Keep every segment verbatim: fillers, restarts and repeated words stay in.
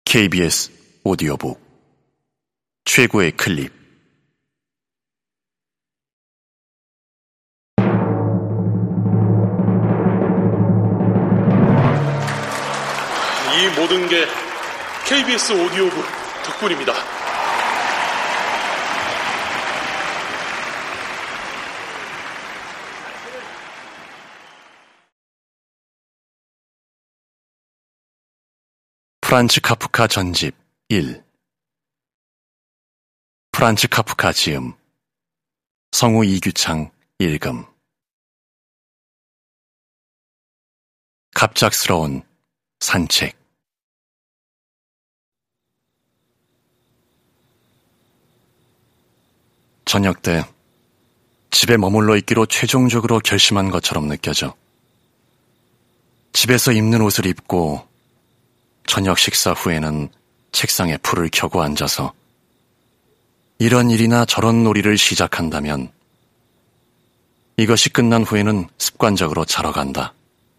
케이비에스 오디오북 최고의 클립. 이 모든 게 케이비에스 오디오북 덕분입니다. 프란츠 카프카 전집 일. 프란츠 카프카 지음. 성우 이규창 읽음. 갑작스러운 산책. 저녁 때 집에 머물러 있기로 최종적으로 결심한 것처럼 느껴져. 집에서 입는 옷을 입고 저녁 식사 후에는 책상에 불을 켜고 앉아서 이런 일이나 저런 놀이를 시작한다면 이것이 끝난 후에는 습관적으로 자러 간다.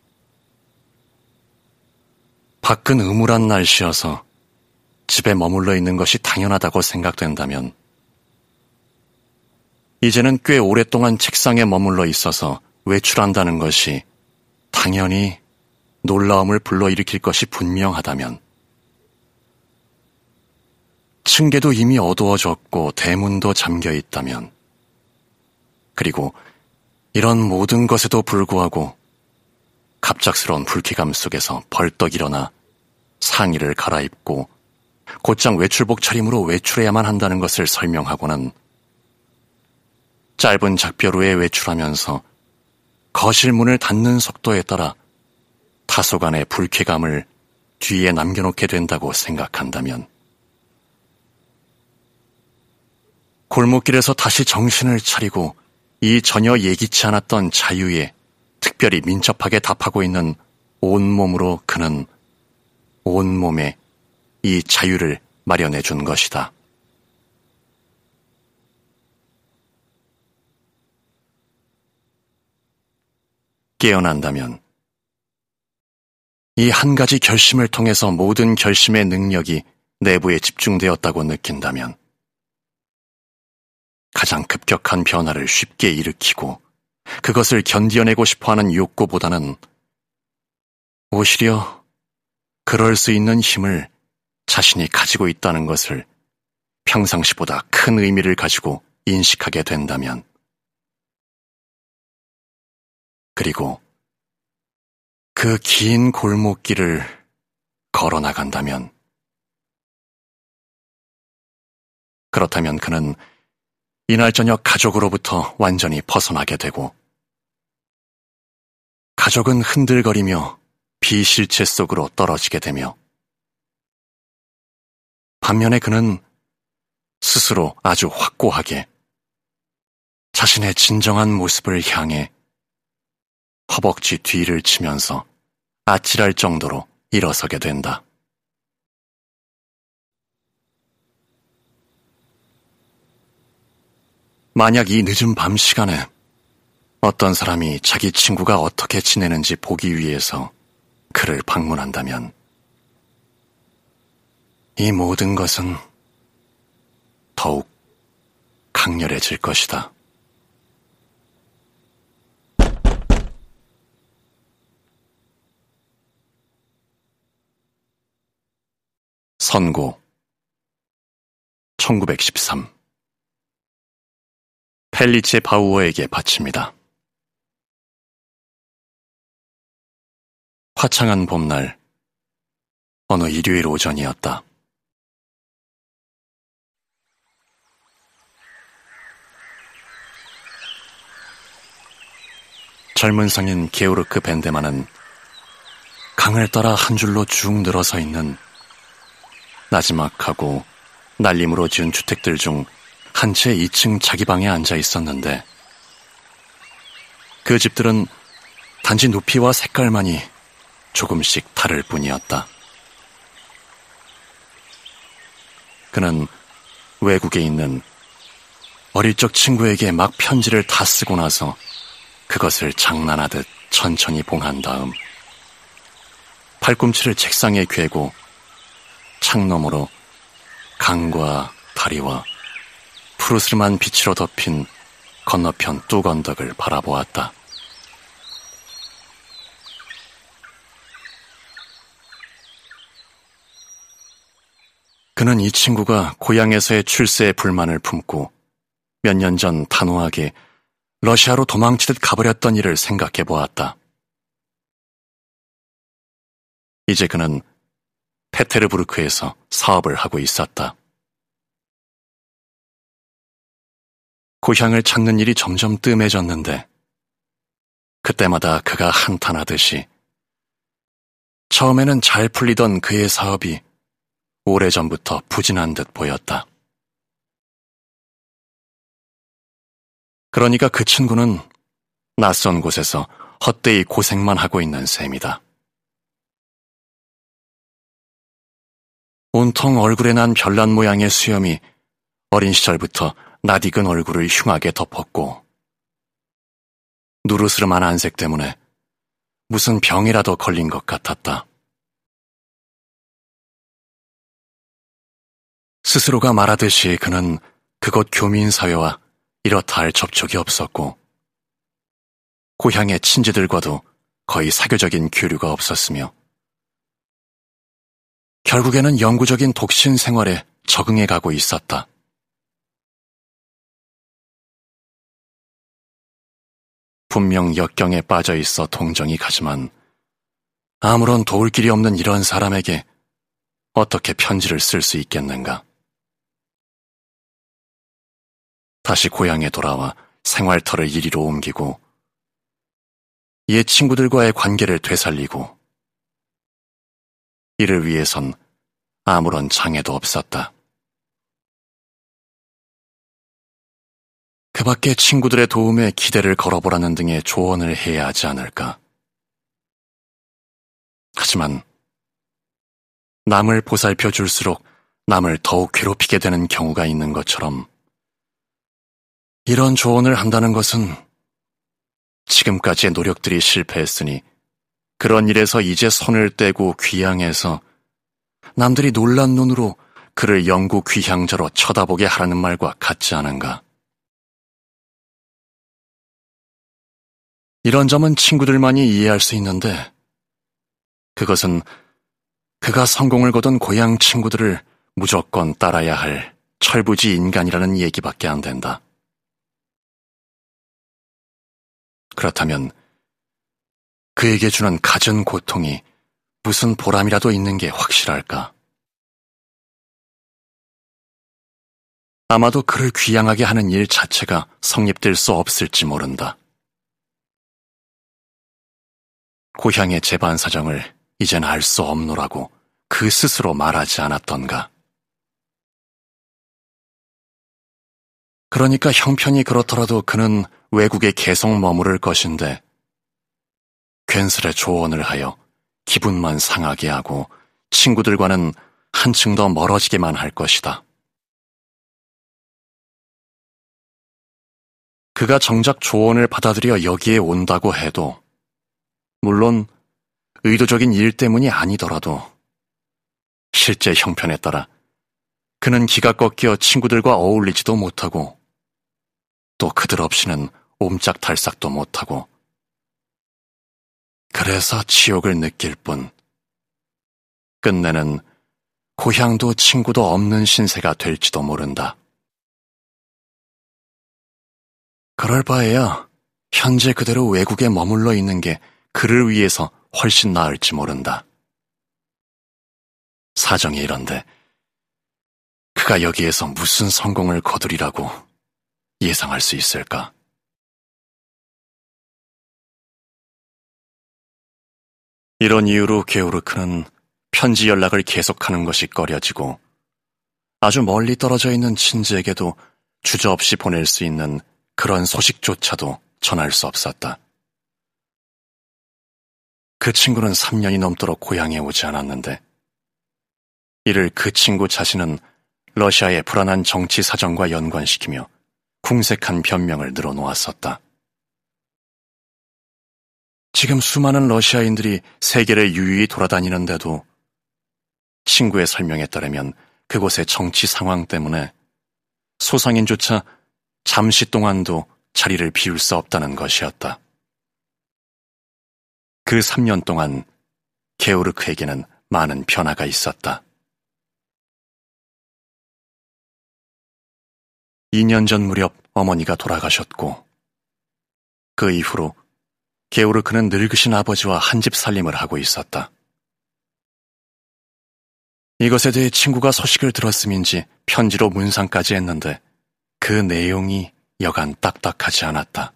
밖은 음울한 날씨여서 집에 머물러 있는 것이 당연하다고 생각된다면 이제는 꽤 오랫동안 책상에 머물러 있어서 외출한다는 것이 당연히 놀라움을 불러일으킬 것이 분명하다면, 층계도 이미 어두워졌고 대문도 잠겨 있다면, 그리고 이런 모든 것에도 불구하고 갑작스러운 불쾌감 속에서 벌떡 일어나 상의를 갈아입고 곧장 외출복 차림으로 외출해야만 한다는 것을 설명하고는 짧은 작별후에 외출하면서 거실 문을 닫는 속도에 따라 다소간의 불쾌감을 뒤에 남겨놓게 된다고 생각한다면, 골목길에서 다시 정신을 차리고 이 전혀 예기치 않았던 자유에 특별히 민첩하게 답하고 있는 온몸으로 그는 온몸에 이 자유를 마련해 준 것이다. 깨어난다면 이 한 가지 결심을 통해서 모든 결심의 능력이 내부에 집중되었다고 느낀다면 가장 급격한 변화를 쉽게 일으키고 그것을 견뎌내고 싶어하는 욕구보다는 오히려 그럴 수 있는 힘을 자신이 가지고 있다는 것을 평상시보다 큰 의미를 가지고 인식하게 된다면, 그리고 그 긴 골목길을 걸어나간다면, 그렇다면 그는 이날 저녁 가족으로부터 완전히 벗어나게 되고, 가족은 흔들거리며 비실체 속으로 떨어지게 되며, 반면에 그는 스스로 아주 확고하게 자신의 진정한 모습을 향해 허벅지 뒤를 치면서 아찔할 정도로 일어서게 된다. 만약 이 늦은 밤 시간에 어떤 사람이 자기 친구가 어떻게 지내는지 보기 위해서 그를 방문한다면 이 모든 것은 더욱 강렬해질 것이다. 선고 천구백십삼. 펠리체 바우어에게 바칩니다. 화창한 봄날, 어느 일요일 오전이었다. 젊은 성인 게오르크 벤데만은 강을 따라 한 줄로 쭉 늘어서 있는 나지막하고 날림으로 지은 주택들 중 한 채 이 층 자기 방에 앉아 있었는데, 그 집들은 단지 높이와 색깔만이 조금씩 다를 뿐이었다. 그는 외국에 있는 어릴 적 친구에게 막 편지를 다 쓰고 나서 그것을 장난하듯 천천히 봉한 다음 팔꿈치를 책상에 괴고 창너머로 강과 다리와 푸르스름한 빛으로 덮인 건너편 뚝 언덕을 바라보았다. 그는 이 친구가 고향에서의 출세의 불만을 품고 몇 년 전 단호하게 러시아로 도망치듯 가버렸던 일을 생각해 보았다. 이제 그는 페테르부르크에서 사업을 하고 있었다. 고향을 찾는 일이 점점 뜸해졌는데 그때마다 그가 한탄하듯이 처음에는 잘 풀리던 그의 사업이 오래전부터 부진한 듯 보였다. 그러니까 그 친구는 낯선 곳에서 헛되이 고생만 하고 있는 셈이다. 온통 얼굴에 난 별난 모양의 수염이 어린 시절부터 낯익은 얼굴을 흉하게 덮었고 누르스름한 안색 때문에 무슨 병이라도 걸린 것 같았다. 스스로가 말하듯이 그는 그곳 교민사회와 이렇다 할 접촉이 없었고 고향의 친지들과도 거의 사교적인 교류가 없었으며 결국에는 영구적인 독신 생활에 적응해 가고 있었다. 분명 역경에 빠져 있어 동정이 가지만 아무런 도울 길이 없는 이런 사람에게 어떻게 편지를 쓸 수 있겠는가? 다시 고향에 돌아와 생활터를 이리로 옮기고 옛 친구들과의 관계를 되살리고 이를 위해선 아무런 장애도 없었다. 그 밖에 친구들의 도움에 기대를 걸어보라는 등의 조언을 해야 하지 않을까. 하지만 남을 보살펴 줄수록 남을 더욱 괴롭히게 되는 경우가 있는 것처럼 이런 조언을 한다는 것은 지금까지의 노력들이 실패했으니 그런 일에서 이제 손을 떼고 귀향해서 남들이 놀란 눈으로 그를 영구 귀향자로 쳐다보게 하라는 말과 같지 않은가. 이런 점은 친구들만이 이해할 수 있는데 그것은 그가 성공을 거둔 고향 친구들을 무조건 따라야 할 철부지 인간이라는 얘기밖에 안 된다. 그렇다면 그에게 주는 갖은 고통이 무슨 보람이라도 있는 게 확실할까? 아마도 그를 귀향하게 하는 일 자체가 성립될 수 없을지 모른다. 고향의 재반 사정을 이젠 알 수 없노라고 그 스스로 말하지 않았던가. 그러니까 형편이 그렇더라도 그는 외국에 계속 머무를 것인데 괜스레 조언을 하여 기분만 상하게 하고 친구들과는 한층 더 멀어지게만 할 것이다. 그가 정작 조언을 받아들여 여기에 온다고 해도 물론 의도적인 일 때문이 아니더라도 실제 형편에 따라 그는 기가 꺾여 친구들과 어울리지도 못하고 또 그들 없이는 옴짝달싹도 못하고 그래서 지옥을 느낄 뿐 끝내는 고향도 친구도 없는 신세가 될지도 모른다. 그럴 바에야 현재 그대로 외국에 머물러 있는 게 그를 위해서 훨씬 나을지 모른다. 사정이 이런데 그가 여기에서 무슨 성공을 거두리라고 예상할 수 있을까? 이런 이유로 게오르크는 편지 연락을 계속하는 것이 꺼려지고 아주 멀리 떨어져 있는 친지에게도 주저없이 보낼 수 있는 그런 소식조차도 전할 수 없었다. 그 친구는 삼 년이 넘도록 고향에 오지 않았는데 이를 그 친구 자신은 러시아의 불안한 정치 사정과 연관시키며 궁색한 변명을 늘어놓았었다. 지금 수많은 러시아인들이 세계를 유유히 돌아다니는데도 친구의 설명에 따르면 그곳의 정치 상황 때문에 소상인조차 잠시 동안도 자리를 비울 수 없다는 것이었다. 그 삼 년 동안 게오르크에게는 많은 변화가 있었다. 이 년 전 무렵 어머니가 돌아가셨고 그 이후로 게오르크는 늙으신 아버지와 한집 살림을 하고 있었다. 이것에 대해 친구가 소식을 들었음인지 편지로 문상까지 했는데 그 내용이 여간 딱딱하지 않았다.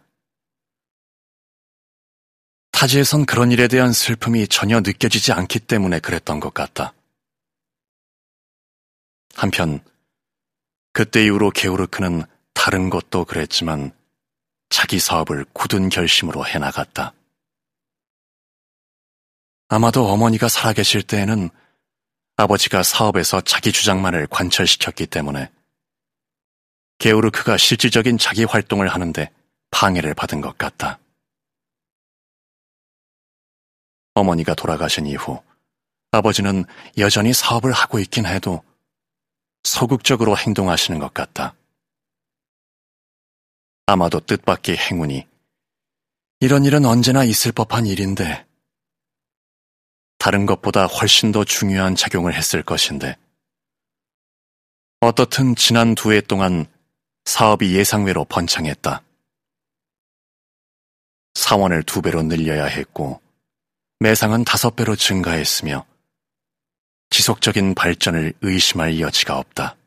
타지에선 그런 일에 대한 슬픔이 전혀 느껴지지 않기 때문에 그랬던 것 같다. 한편 그때 이후로 게오르크는 다른 것도 그랬지만 자기 사업을 굳은 결심으로 해나갔다. 아마도 어머니가 살아계실 때에는 아버지가 사업에서 자기 주장만을 관철시켰기 때문에 게오르크가 실질적인 자기 활동을 하는데 방해를 받은 것 같다. 어머니가 돌아가신 이후 아버지는 여전히 사업을 하고 있긴 해도 소극적으로 행동하시는 것 같다. 아마도 뜻밖의 행운이 이런 일은 언제나 있을 법한 일인데 다른 것보다 훨씬 더 중요한 작용을 했을 것인데 어떻든 지난 두 해 동안 사업이 예상외로 번창했다. 사원을 두 배로 늘려야 했고 매상은 다섯 배로 증가했으며 지속적인 발전을 의심할 여지가 없다.